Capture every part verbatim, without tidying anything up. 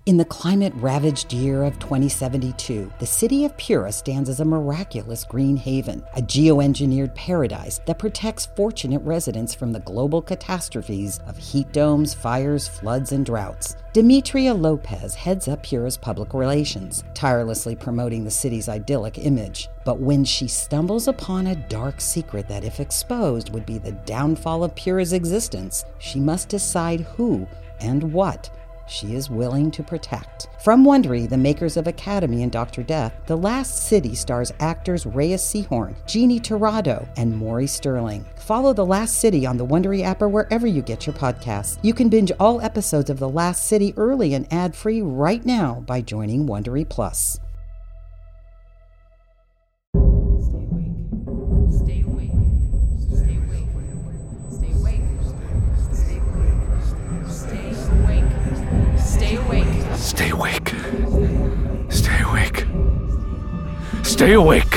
In the climate-ravaged year of twenty seventy-two, the city of Pura stands as a miraculous green haven, a geoengineered paradise that protects fortunate residents from the global catastrophes of heat domes, fires, floods, and droughts. Demetria Lopez heads up Pura's public relations, tirelessly promoting the city's idyllic image. But when she stumbles upon a dark secret that, if exposed, would be the downfall of Pura's existence, she must decide who and what she is willing to protect. From Wondery, the makers of Academy and Doctor Death, The Last City stars actors Reyes Sehorn, Jeannie Torrado, and Maury Sterling. Follow The Last City on the Wondery app or wherever you get your podcasts. You can binge all episodes of The Last City early and ad-free right now by joining Wondery Plus. Stay awake. Stay awake. Stay awake. Stay awake. Stay awake. Stay awake. Stay awake. Stay awake. Stay awake.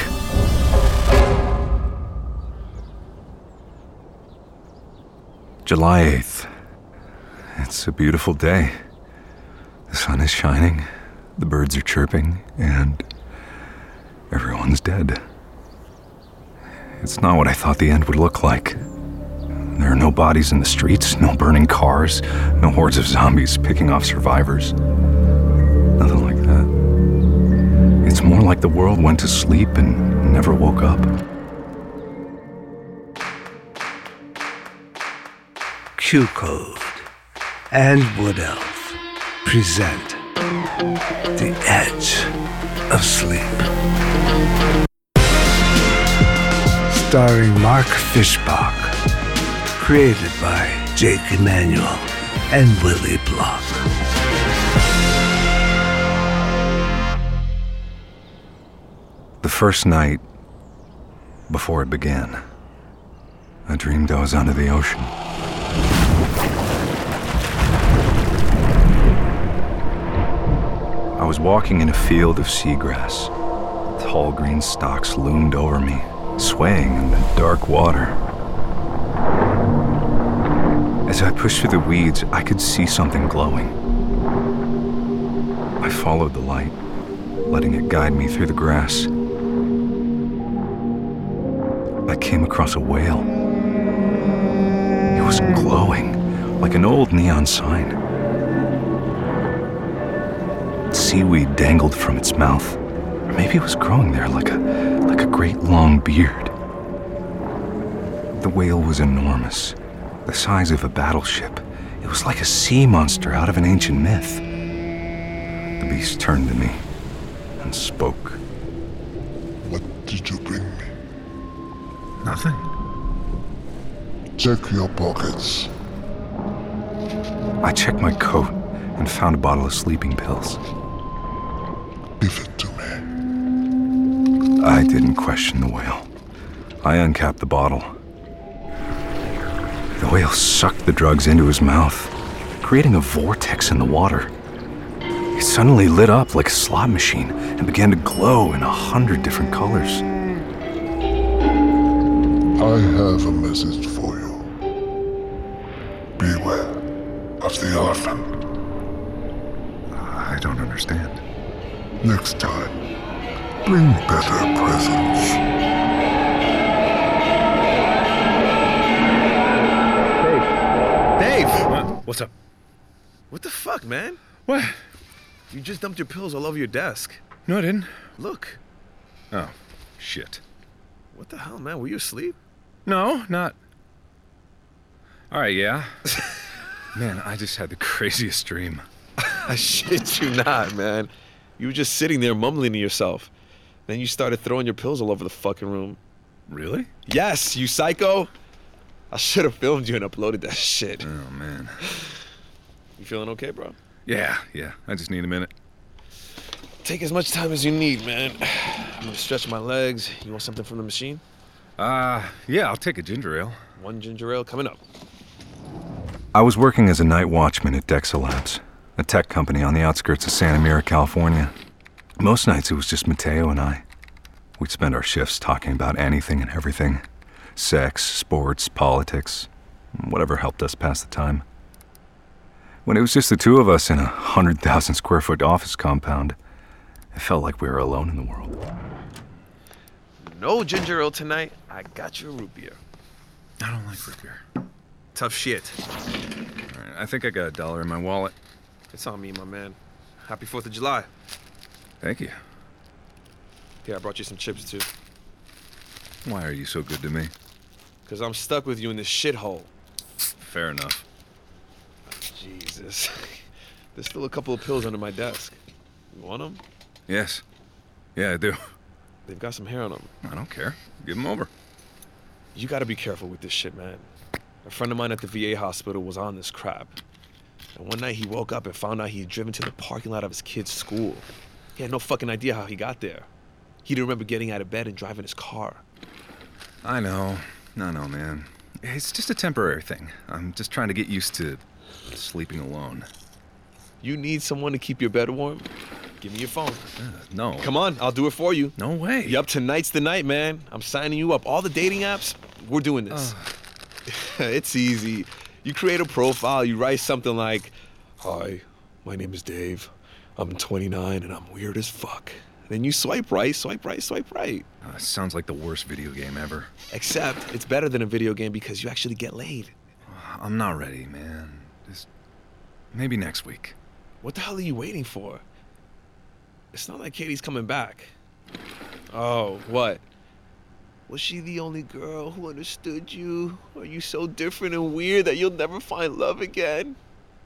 July eighth. It's a beautiful day. The sun is shining, the birds are chirping, and everyone's dead. It's not what I thought the end would look like. There are no bodies in the streets, no burning cars, no hordes of zombies picking off survivors. Nothing like that. It's more like the world went to sleep and never woke up. Q-Code and Wood Elf present The Edge of Sleep. Starring Mark Fishbach. Created by Jake Emanuel and Willie Block. The first night, before it began, I dreamed I was under the ocean. I was walking in a field of seagrass. Tall green stalks loomed over me, swaying in the dark water. As I pushed through the weeds, I could see something glowing. I followed the light, letting it guide me through the grass. I came across a whale. It was glowing, like an old neon sign. Seaweed dangled from its mouth. Or maybe it was growing there like a, like a great long beard. The whale was enormous. The size of a battleship. It was like a sea monster out of an ancient myth. The beast turned to me and spoke. What did you bring me? Nothing. Check your pockets. I checked my coat and found a bottle of sleeping pills. Give it to me. I didn't question the whale. I uncapped the bottle. The whale sucked the drugs into his mouth, creating a vortex in the water. It suddenly lit up like a slot machine and began to glow in a hundred different colors. I have a message for you. Beware of the elephant. I don't understand. Next time, bring better presents. Dave! What? What's up? What the fuck, man? What? You just dumped your pills all over your desk. No, I didn't. Look. Oh, shit. What the hell, man? Were you asleep? No, not. All right, yeah. Man, I just had the craziest dream. I shit you not, man. You were just sitting there mumbling to yourself. Then you started throwing your pills all over the fucking room. Really? Yes, you psycho. I should have filmed you and uploaded that shit. Oh, man. You feeling okay, bro? Yeah, yeah. I just need a minute. Take as much time as you need, man. I'm gonna stretch my legs. You want something from the machine? Uh, yeah, I'll take a ginger ale. One ginger ale coming up. I was working as a night watchman at Dexa Labs, a tech company on the outskirts of Santa Mira, California. Most nights it was just Mateo and I. We'd spend our shifts talking about anything and everything. Sex, sports, politics, whatever helped us pass the time. When it was just the two of us in a one hundred thousand square foot office compound, it felt like we were alone in the world. No ginger ale tonight. I got you a root beer. I don't like root beer. Tough shit. All right, I think I got a dollar in my wallet. It's on me, my man. Happy fourth of July. Thank you. Here, I brought you some chips, too. Why are you so good to me? Because I'm stuck with you in this shithole. Fair enough. Jesus. There's still a couple of pills under my desk. You want them? Yes. Yeah, I do. They've got some hair on them. I don't care. Give them over. You gotta be careful with this shit, man. A friend of mine at the V A hospital was on this crap. And one night he woke up and found out he had driven to the parking lot of his kid's school. He had no fucking idea how he got there. He didn't remember getting out of bed and driving his car. I know. I know, man. It's just a temporary thing. I'm just trying to get used to sleeping alone. You need someone to keep your bed warm? Give me your phone. Uh, no. Come on, I'll do it for you. No way. Yup, tonight's the night, man. I'm signing you up. All the dating apps, we're doing this. Uh. It's easy. You create a profile, you write something like, "Hi, my name is Dave. I'm twenty-nine and I'm weird as fuck." Then you swipe right, swipe right, swipe right. Uh, sounds like the worst video game ever. Except it's better than a video game because you actually get laid. I'm not ready, man. Just maybe next week. What the hell are you waiting for? It's not like Katie's coming back. Oh, what? Was she the only girl who understood you? Are you so different and weird that you'll never find love again?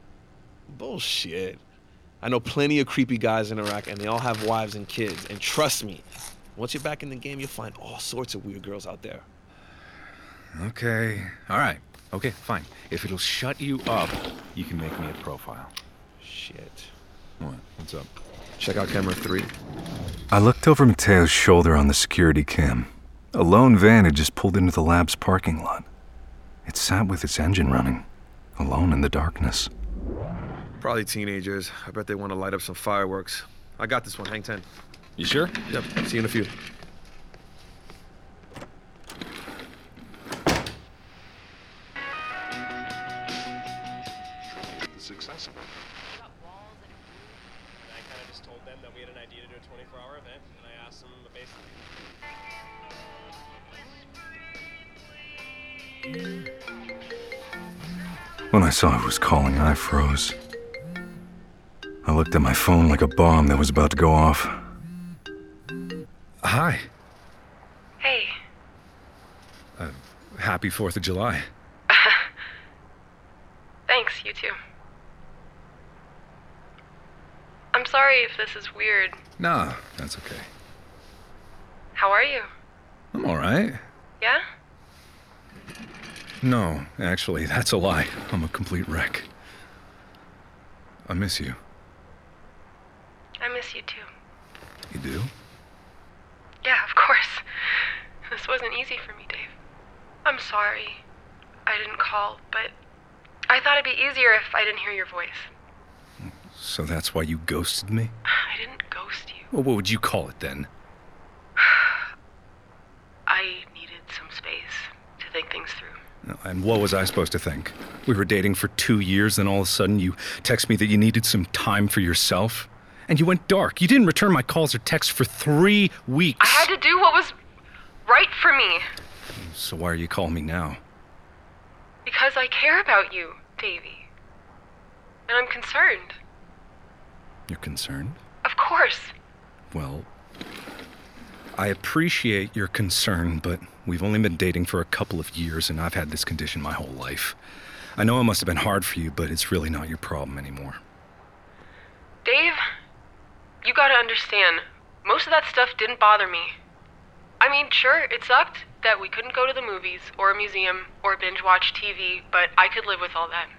Bullshit. I know plenty of creepy guys in Iraq, and they all have wives and kids. And trust me, once you're back in the game, you'll find all sorts of weird girls out there. Okay. All right. Okay, fine. If it'll shut you up, you can make me a profile. Shit. What? What's up? Check out camera three. I looked over Mateo's shoulder on the security cam. A lone van had just pulled into the lab's parking lot. It sat with its engine running, alone in the darkness. Probably teenagers. I bet they want to light up some fireworks. I got this one. Hang ten. You sure? Yep. See you in a few. Successful. I kind of just told them that we had an idea to do a twenty-four hour event, and I asked them basically. When I saw who was calling, I froze. I looked at my phone like a bomb that was about to go off. Hi. Hey. Uh, happy fourth of July. Thanks, you too. I'm sorry if this is weird. Nah, that's okay. How are you? I'm all right. Yeah? No, actually, that's a lie. I'm a complete wreck. I miss you. I miss you too. You do? Yeah, of course. This wasn't easy for me, Dave. I'm sorry. I didn't call, but I thought it'd be easier if I didn't hear your voice. So that's why you ghosted me? I didn't ghost you. Well, what would you call it then? I needed some space to think things through. And what was I supposed to think? We were dating for two years, then all of a sudden you text me that you needed some time for yourself? And you went dark. You didn't return my calls or texts for three weeks. I had to do what was right for me. So why are you calling me now? Because I care about you, Davey. And I'm concerned. You're concerned? Of course. Well, I appreciate your concern, but we've only been dating for a couple of years and I've had this condition my whole life. I know it must have been hard for you, but it's really not your problem anymore. Dave, you gotta understand, most of that stuff didn't bother me. I mean, sure, it sucked that we couldn't go to the movies or a museum or binge watch T V, but I could live with all that.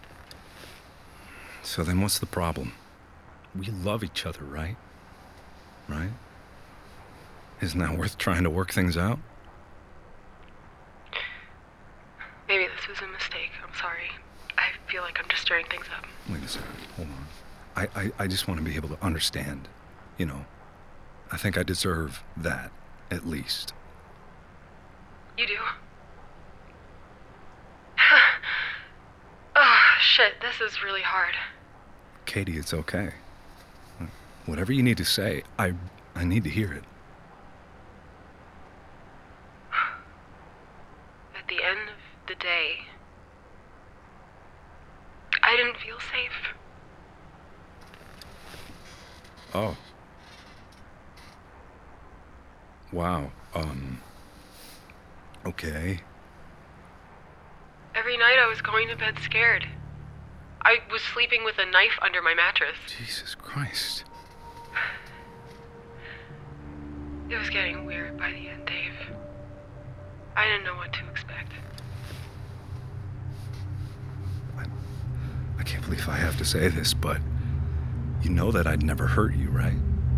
So then what's the problem? We love each other, right? Right? Isn't that worth trying to work things out? Maybe this was a mistake. I'm sorry. I feel like I'm just stirring things up. Wait a second. Hold on. I, I, I just want to be able to understand. You know, I think I deserve that, at least. You do? Oh, Shit, this is really hard. Katie, it's okay. Whatever you need to say, I I need to hear it. At the end of the day, I didn't feel safe. Oh. Wow. Um. Okay. Every night I was going to bed scared. I was sleeping with a knife under my mattress. Jesus Christ. It was getting weird by the end, Dave. I didn't know what to expect. I, I can't believe I have to say this, but you know that I'd never hurt you, right?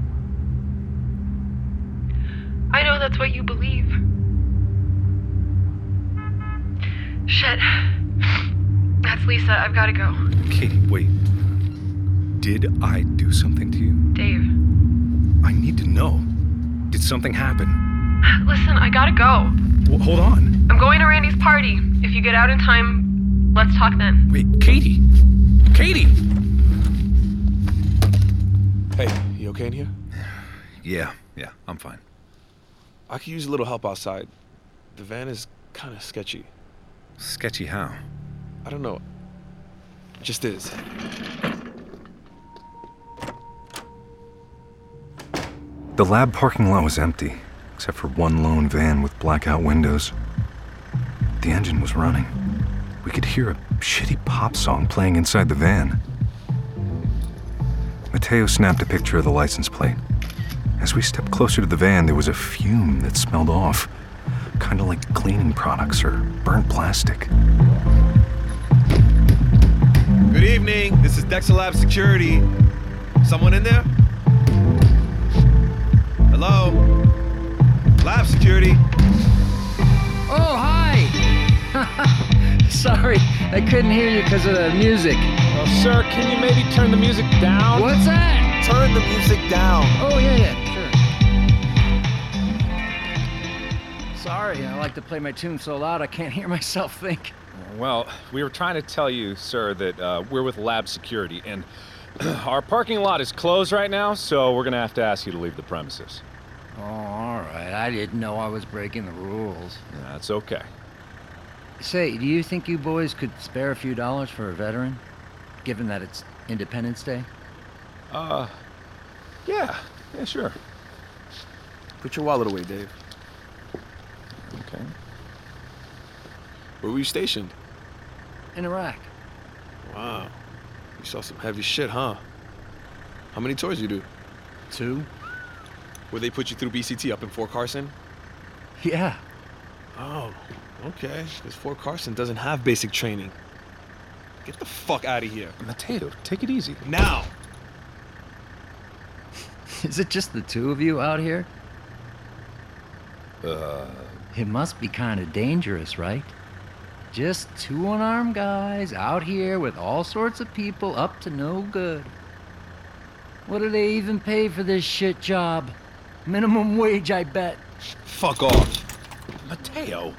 I know that's what you believe. Shit. That's Lisa. I've gotta go. Katie, wait. Did I do something to you? Dave. I need to know. Did something happen? Listen, I gotta go. Well, hold on. I'm going to Randy's party. If you get out in time, let's talk then. Wait, Katie! Katie! Hey, you okay in here? Yeah, yeah, I'm fine. I could use a little help outside. The van is kind of sketchy. Sketchy how? I don't know. It just is. The lab parking lot was empty, except for one lone van with blackout windows. The engine was running. We could hear a shitty pop song playing inside the van. Mateo snapped a picture of the license plate. As we stepped closer to the van, there was a fume that smelled off, kind of like cleaning products or burnt plastic. Good evening. This is Dexter Lab Security. Someone in there? Hello? Lab Security. Oh, hi! Sorry, I couldn't hear you because of the music. Well, sir, can you maybe turn the music down? What's that? Turn the music down. Oh, yeah, yeah, sure. Sorry, I like to play my tune so loud I can't hear myself think. Well, we were trying to tell you, sir, that uh, we're with Lab Security, and our parking lot is closed right now, so we're going to have to ask you to leave the premises. Oh, all right. I didn't know I was breaking the rules. That's okay. Say, do you think you boys could spare a few dollars for a veteran, given that it's Independence Day? Uh, yeah. Yeah, sure. Put your wallet away, Dave. Okay. Where were you stationed? In Iraq. Wow. You saw some heavy shit, huh? How many tours you do? Two. Where they put you through B C T up in Fort Carson? Yeah. Oh, okay. Because Fort Carson doesn't have basic training. Get the fuck out of here. Mateo, take it easy. Now! Is it just the two of you out here? Uh... It must be kind of dangerous, right? Just two unarmed guys out here with all sorts of people up to no good. What do they even pay for this shit job? Minimum wage, I bet. Fuck off. Mateo!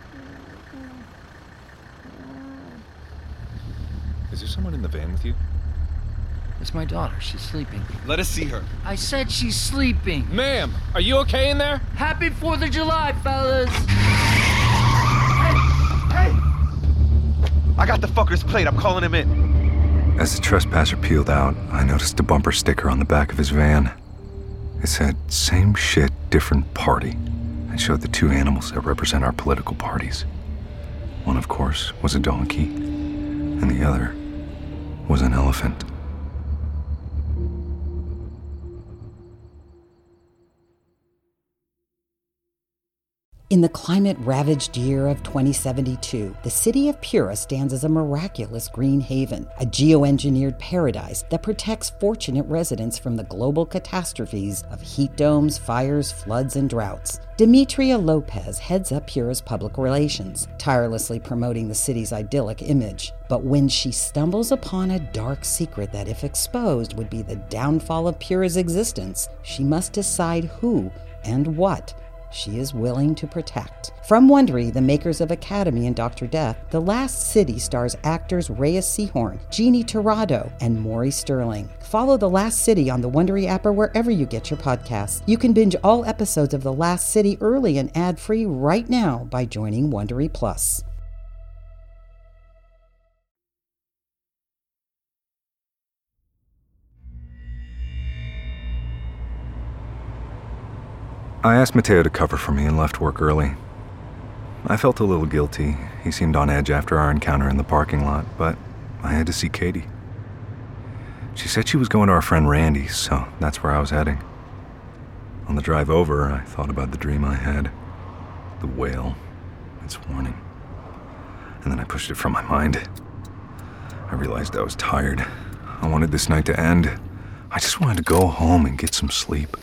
Is there someone in the van with you? It's my daughter. She's sleeping. Let us see her. I said she's sleeping. Ma'am, are you okay in there? Happy fourth of July, fellas! Hey! Hey! I got the fucker's plate. I'm calling him in. As the trespasser peeled out, I noticed a bumper sticker on the back of his van. It said, "Same shit, different party," and showed the two animals that represent our political parties. One, of course, was a donkey, and the other was an elephant. In the climate-ravaged year of twenty seventy-two, the city of Pura stands as a miraculous green haven, a geoengineered paradise that protects fortunate residents from the global catastrophes of heat domes, fires, floods, and droughts. Demetria Lopez heads up Pura's public relations, tirelessly promoting the city's idyllic image. But when she stumbles upon a dark secret that, if exposed, would be the downfall of Pura's existence, she must decide who and what she is willing to protect. From Wondery, the makers of Academy and Doctor Death, The Last City stars actors Reyes Sehorn, Jeannie Torrado, and Maury Sterling. Follow The Last City on the Wondery app or wherever you get your podcasts. You can binge all episodes of The Last City early and ad-free right now by joining Wondery Plus. I asked Mateo to cover for me and left work early. I felt a little guilty. He seemed on edge after our encounter in the parking lot, but I had to see Katie. She said she was going to our friend Randy's, so that's where I was heading. On the drive over, I thought about the dream I had. The whale. Its warning. And then I pushed it from my mind. I realized I was tired. I wanted this night to end. I just wanted to go home and get some sleep.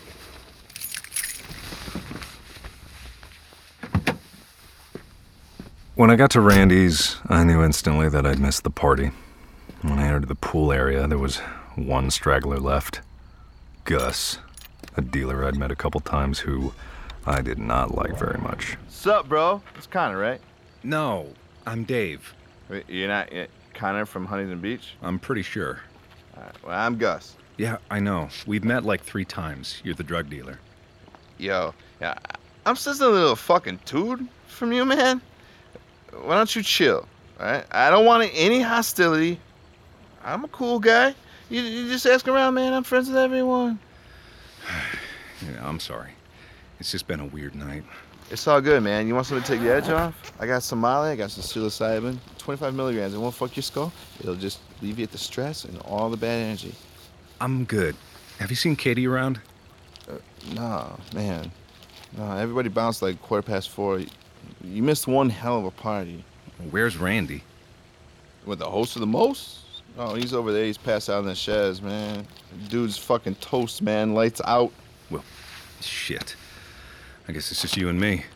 When I got to Randy's, I knew instantly that I'd missed the party. When I entered the pool area, there was one straggler left. Gus, a dealer I'd met a couple times who I did not like very much. Sup, bro? It's Connor, right? No, I'm Dave. Wait, you're not you're Connor from Huntington Beach? I'm pretty sure. All right, well, I'm Gus. Yeah, I know. We've met like three times. You're the drug dealer. Yo, yeah, I'm just a little fucking dude from you, man. Why don't you chill, all right? I don't want any hostility. I'm a cool guy. You, you just ask around, man. I'm friends with everyone. Yeah, I'm sorry. It's just been a weird night. It's all good, man. You want something to take the edge off? I got some Molly, I got some psilocybin. twenty-five milligrams. It won't fuck your skull. It'll just alleviate the stress and all the bad energy. I'm good. Have you seen Katie around? Uh, no, man. No, everybody bounced like quarter past four. You missed one hell of a party. Where's Randy? What, the host of the most? Oh, he's over there. He's passed out in the sheds, man. Dude's fucking toast, man. Lights out. Well, shit. I guess it's just you and me.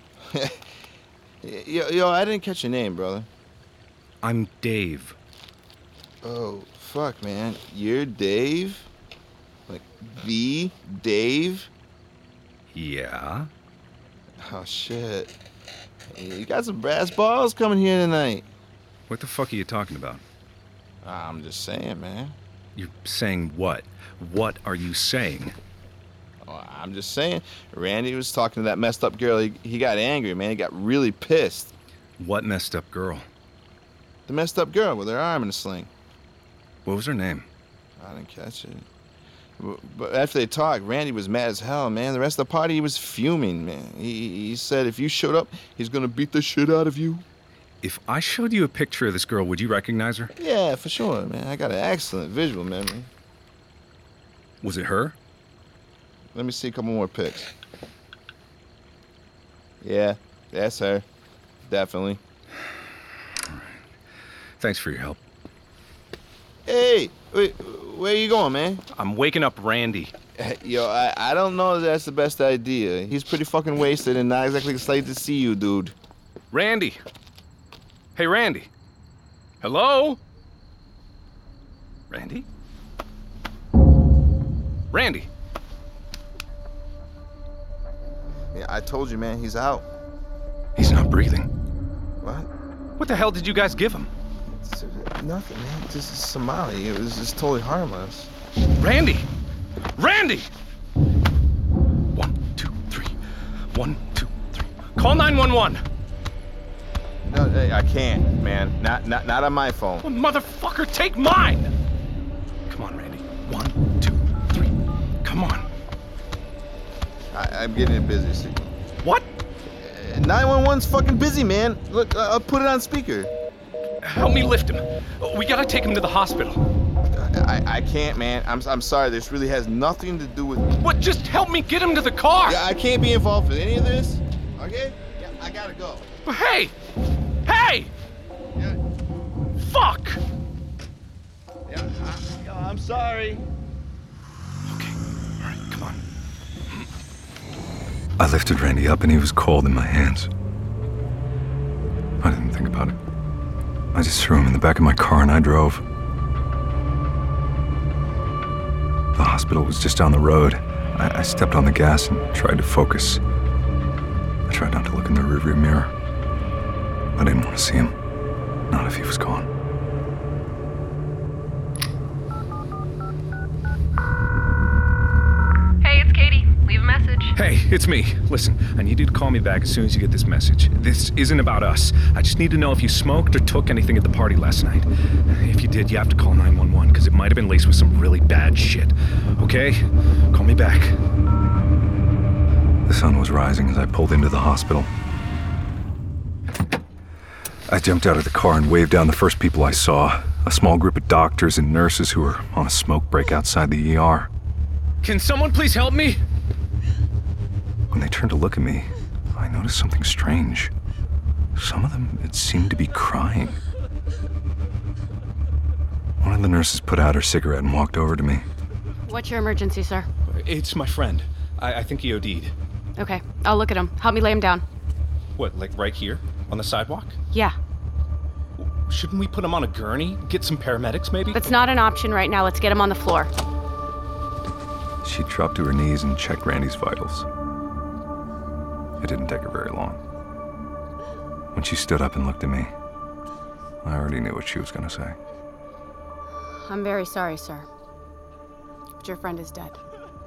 yo, yo, I didn't catch your name, brother. I'm Dave. Oh, fuck, man. You're Dave? Like, the Dave? Yeah. Oh, shit. You got some brass balls coming here tonight. What the fuck are you talking about? I'm just saying, man. You're saying what? What are you saying? Oh, I'm just saying. Randy was talking to that messed up girl. He, he got angry, man. He got really pissed. What messed up girl? The messed up girl with her arm in a sling. What was her name? I didn't catch it. But after they talked, Randy was mad as hell, man. The rest of the party, he was fuming, man. He, he said if you showed up, he's gonna beat the shit out of you. If I showed you a picture of this girl, would you recognize her? Yeah, for sure, man. I got an excellent visual memory. Was it her? Let me see a couple more pics. Yeah, that's her. Definitely. All right. Thanks for your help. Hey, wait, where you going, man? I'm waking up Randy. Yo, I, I don't know if that's the best idea. He's pretty fucking wasted and not exactly excited to see you, dude. Randy. Hey, Randy. Hello? Randy? Randy. Yeah, I told you, man, he's out. He's not breathing. What? What the hell did you guys give him? It's, uh, nothing, man. This is Somali. It was just totally harmless. Randy! Randy! One, two, three. One, two, three. Call nine one one. No, I can't, man. Not, not, not on my phone. Oh, motherfucker, take mine! Come on, Randy. One, two, three. Come on. I, I'm getting busy. See. What? Uh, nine one one's fucking busy, man. Look, uh, I'll put it on speaker. Help me lift him. We gotta take him to the hospital. I, I can't, man. I'm, I'm sorry. This really has nothing to do with... What? Just help me get him to the car. Yeah, I can't be involved with any of this. Okay? Yeah, I gotta go. But hey! Hey! Yeah. Fuck! Yeah, I, yo, I'm sorry. Okay. All right, come on. I lifted Randy up and he was cold in my hands. I didn't think about it. I just threw him in the back of my car and I drove. The hospital was just down the road. I, I stepped on the gas and tried to focus. in the rearview mirror. I didn't want to see him. Not if he was gone. Hey, it's Katie. Leave a message. Hey, it's me. Listen, I need you to call me back as soon as you get this message. This isn't about us. I just need to know if you smoked or took anything at the party last night. If you did, you have to call nine one one, because it might have been laced with some really bad shit. Okay? Call me back. The sun was rising as I pulled into the hospital. I jumped out of the car and waved down the first people I saw. A small group of doctors and nurses who were on a smoke break outside the E R. Can someone please help me? When they turned to look at me, I noticed something strange. Some of them, it seemed to be crying. One of the nurses put out her cigarette and walked over to me. What's your emergency, sir? It's my friend. I, I think he OD'd. Okay, I'll look at him. Help me lay him down. What, like right here? On the sidewalk? Yeah. Shouldn't we put him on a gurney? Get some paramedics, maybe? That's not an option right now. Let's get him on the floor. She dropped to her knees and checked Randy's vitals. It didn't take her very long. When she stood up and looked at me, I already knew what she was going to say. I'm very sorry, sir. But your friend is dead.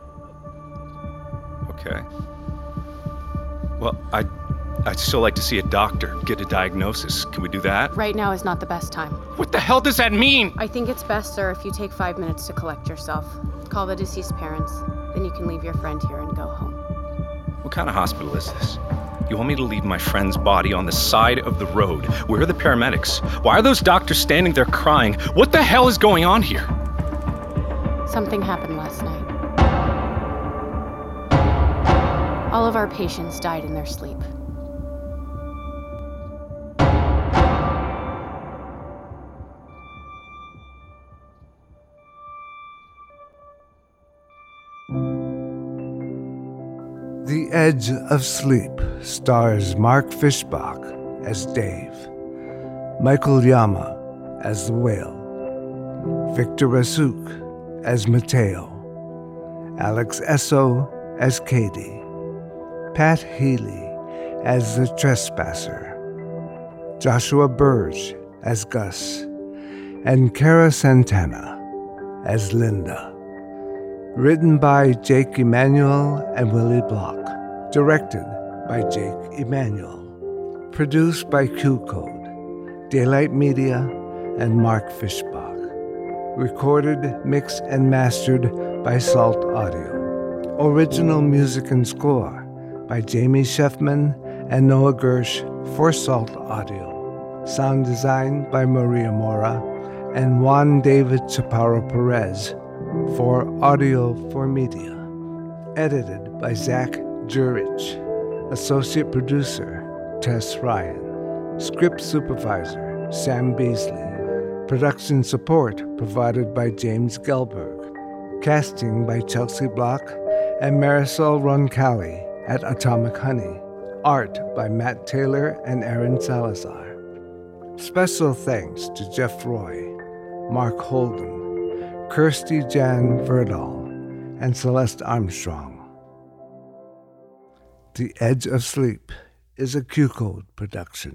Okay. Well, I'd, I'd still like to see a doctor, get a diagnosis. Can we do that? Right now is not the best time. What the hell does that mean? I think it's best, sir, if you take five minutes to collect yourself. Call the deceased parents. Then you can leave your friend here and go home. What kind of hospital is this? You want me to leave my friend's body on the side of the road? Where are the paramedics? Why are those doctors standing there crying? What the hell is going on here? Something happened last night. All of our patients died in their sleep. The Edge of Sleep stars Mark Fischbach as Dave, Michael Yama as the whale, Victor Rasuk as Mateo, Alex Esso as Katie, Pat Healy as the Trespasser, Joshua Burge as Gus, and Cara Santana as Linda. Written by Jake Emanuel and Willie Block. Directed by Jake Emanuel. Produced by Q Code, Daylight Media, and Mark Fischbach. Recorded, mixed, and mastered by Salt Audio. Original music and score by Jamie Sheffman and Noah Gersh for Salt Audio. Sound design by Maria Mora and Juan David Chaparro Perez for Audio for Media. Edited by Zach Jurich. Associate producer, Tess Ryan. Script supervisor, Sam Beasley. Production support provided by James Gelberg. Casting by Chelsea Block and Marisol Roncalli at Atomic Honey. Art by Matt Taylor and Aaron Salazar. Special thanks to Jeff Roy, Mark Holden, Kirsty Jan Verdal, and Celeste Armstrong. The Edge of Sleep is a Q Code production.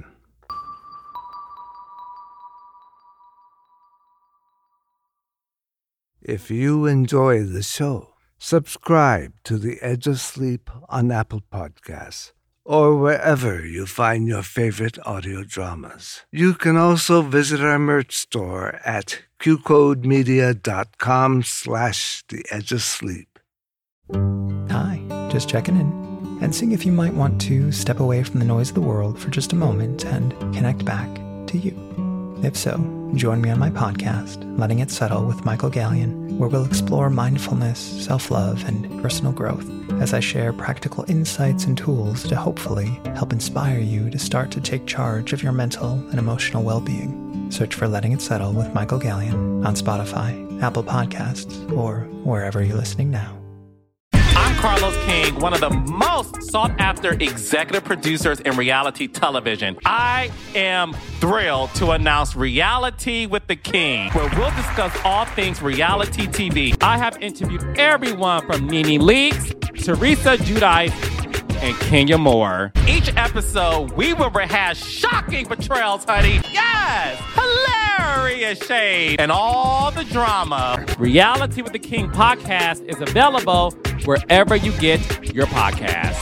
If you enjoy the show, subscribe to The Edge of Sleep on Apple Podcasts or wherever you find your favorite audio dramas. You can also visit our merch store at qcodemedia.com slash The Edge of Sleep. Hi, just checking in and seeing if you might want to step away from the noise of the world for just a moment and connect back to you. If so, join me on my podcast, Letting It Settle with Michael Gallion, where we'll explore mindfulness, self-love, and personal growth as I share practical insights and tools to hopefully help inspire you to start to take charge of your mental and emotional well-being. Search for Letting It Settle with Michael Gallion on Spotify, Apple Podcasts, or wherever you're listening now. I'm Carlos King, one of the most sought-after executive producers in reality television. I am thrilled to announce Reality with the King, where we'll discuss all things reality T V. I have interviewed everyone from Nene Leakes, Teresa Giudice, and Kenya Moore. Each episode, we will rehash shocking betrayals, honey. Yes! Hilarious shade and all the drama. Reality with the King podcast is available wherever you get your podcasts.